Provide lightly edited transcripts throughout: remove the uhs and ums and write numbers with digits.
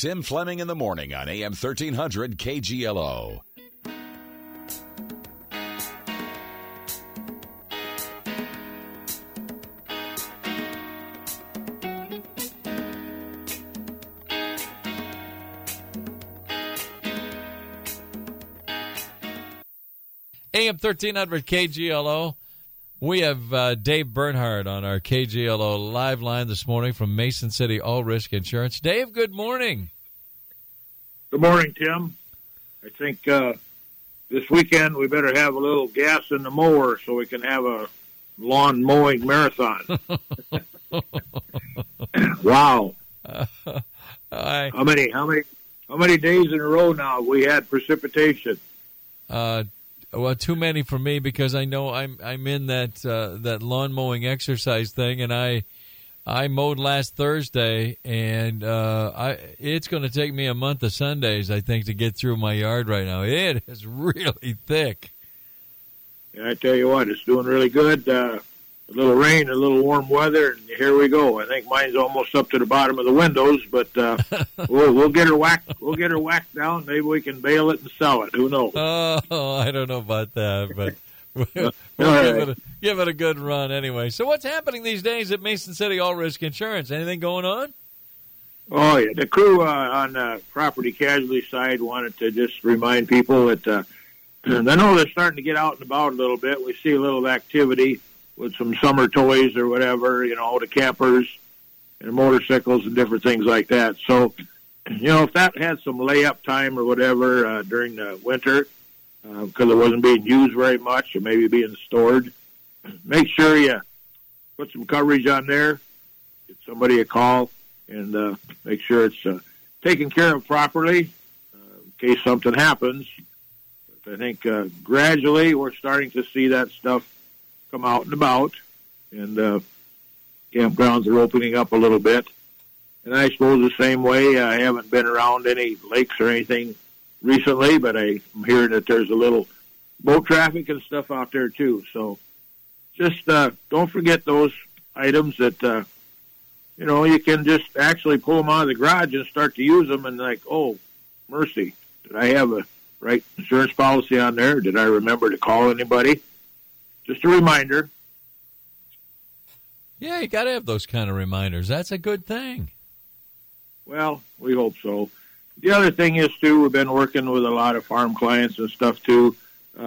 Tim Fleming in the morning on AM 1300 KGLO. AM 1300 KGLO. We have Dave Bernhardt on our KGLO live line this morning from Mason City All Risk Insurance. Dave, good morning. Good morning, Tim. I think this weekend we better have a little gas in the mower so we can have a lawn mowing marathon. Wow. How many days in a row now have we had precipitation? Well, too many for me because I know I'm in that lawn mowing exercise thing, and I mowed last Thursday, and it's going to take me a month of Sundays, I think, to get through my yard right now. It is really thick. Yeah, I tell you what, it's doing really good. A little rain, a little warm weather, and here we go. I think mine's almost up to the bottom of the windows, but we'll get her whacked. We'll get her whacked down. Maybe we can bale it and sell it. Who knows? Oh, I don't know about that, but we'll give it a good run anyway. So, what's happening these days at Mason City All Risk Insurance? Anything going on? Oh yeah, the crew on the property casualty side wanted to just remind people that I know they're starting to get out and about a little bit. We see a little activity with some summer toys or whatever, the campers and motorcycles and different things like that. So, if that had some layup time or whatever during the winter, because it wasn't being used very much or maybe being stored, make sure you put some coverage on there, get somebody a call, and make sure it's taken care of properly in case something happens. But I think gradually we're starting to see that stuff come out and about, and campgrounds are opening up a little bit. And I suppose the same way, I haven't been around any lakes or anything recently, but I'm hearing that there's a little boat traffic and stuff out there too. So just don't forget those items that, you can just actually pull them out of the garage and start to use them and like, oh, mercy, did I have a right insurance policy on there? Did I remember to call anybody? Just a reminder. Yeah, you got to have those kind of reminders. That's a good thing. Well, we hope so. The other thing is, too, we've been working with a lot of farm clients and stuff, too,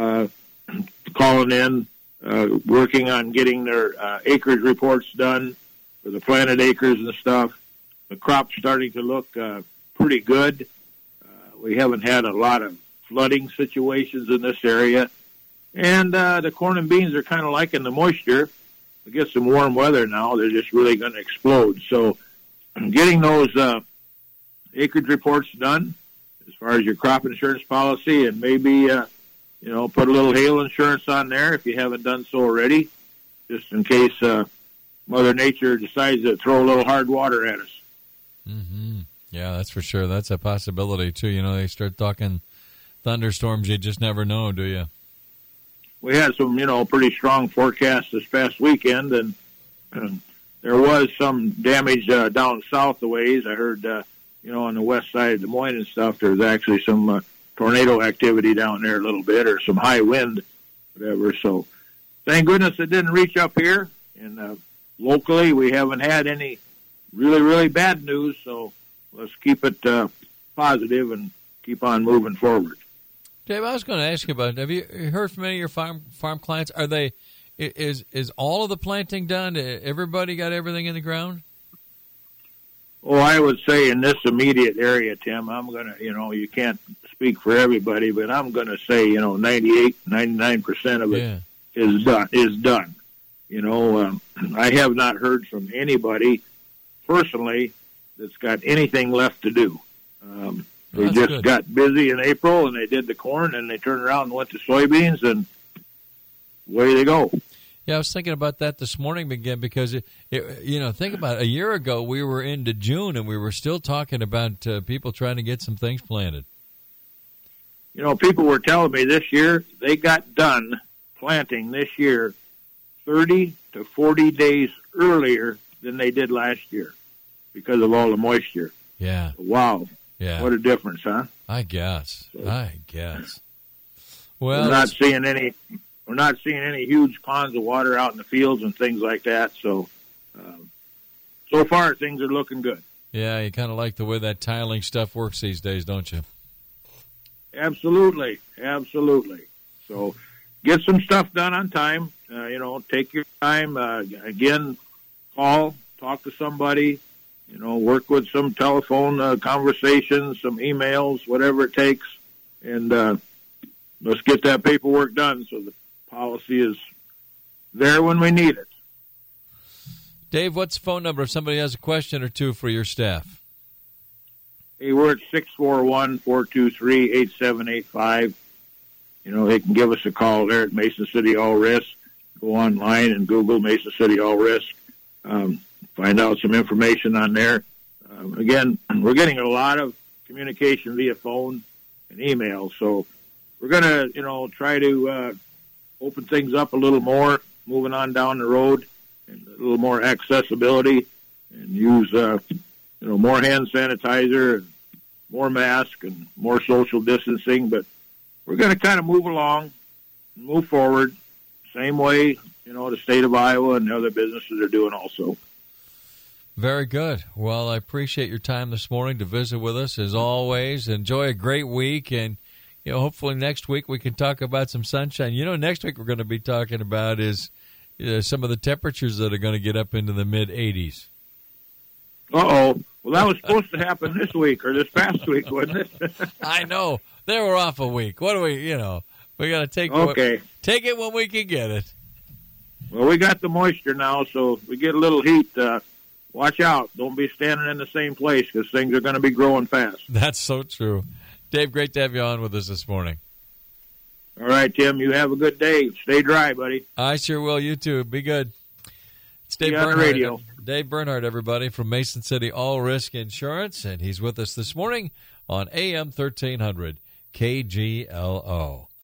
calling in, working on getting their acreage reports done for the planted acres and stuff. The crop's starting to look pretty good. We haven't had a lot of flooding situations in this area. And the corn and beans are kind of liking the moisture. We get some warm weather now. They're just really going to explode. So getting those acreage reports done as far as your crop insurance policy, and maybe, put a little hail insurance on there if you haven't done so already, just in case Mother Nature decides to throw a little hard water at us. Mm-hmm. Yeah, that's for sure. That's a possibility, too. They start talking thunderstorms. You just never know, do you? We had some, pretty strong forecasts this past weekend, and there was some damage down south a ways. I heard, on the west side of Des Moines and stuff, there's actually some tornado activity down there a little bit, or some high wind, whatever. So thank goodness it didn't reach up here. And locally, we haven't had any really, really bad news, so let's keep it positive and keep on moving forward. Dave, I was going to ask you about, have you heard from any of your farm clients? Is all of the planting done? Everybody got everything in the ground? Oh, I would say in this immediate area, Tim, I'm going to, you can't speak for everybody, but I'm going to say, 98, 99% of it is done. I have not heard from anybody personally that's got anything left to do. They just got busy in April, and they did the corn, and they turned around and went to soybeans, and away they go. Yeah, I was thinking about that this morning again because, think about it. A year ago, we were into June, and we were still talking about people trying to get some things planted. People were telling me this year they got done planting this year 30 to 40 days earlier than they did last year because of all the moisture. Yeah. Wow. Yeah. What a difference, huh? I guess. Well, we're not seeing any huge ponds of water out in the fields and things like that. So, so far things are looking good. Yeah, you kind of like the way that tiling stuff works these days, don't you? Absolutely. So, get some stuff done on time. Take your time. Again, talk to somebody. Work with some telephone conversations, some emails, whatever it takes, and let's get that paperwork done so the policy is there when we need it. Dave, what's the phone number if somebody has a question or two for your staff? Hey, we're at 641-423-8785. They can give us a call there at Mason City All Risk. Go online and Google Mason City All Risk. Find out some information on there. Again, we're getting a lot of communication via phone and email, so we're going to, try to open things up a little more, moving on down the road, and a little more accessibility, and use, more hand sanitizer, and more masks, and more social distancing. But we're going to kind of move along, move forward, same way, the state of Iowa and the other businesses are doing also. Very good. Well, I appreciate your time this morning to visit with us, as always. Enjoy a great week, and hopefully next week we can talk about some sunshine. Next week we're going to be talking about is some of the temperatures that are going to get up into the mid-80s. Uh-oh. Well, that was supposed to happen this week or this past week, wasn't it? I know. They were off a week. What do we got to take take it when we can get it. Well, we got the moisture now, so if we get a little heat, watch out. Don't be standing in the same place because things are going to be growing fast. That's so true. Dave, great to have you on with us this morning. All right, Tim, you have a good day. Stay dry, buddy. I sure will. You too. Be good. It's Dave Bernhardt. Radio. Dave Bernhardt, everybody, from Mason City All Risk Insurance, and he's with us this morning on AM 1300 KGLO.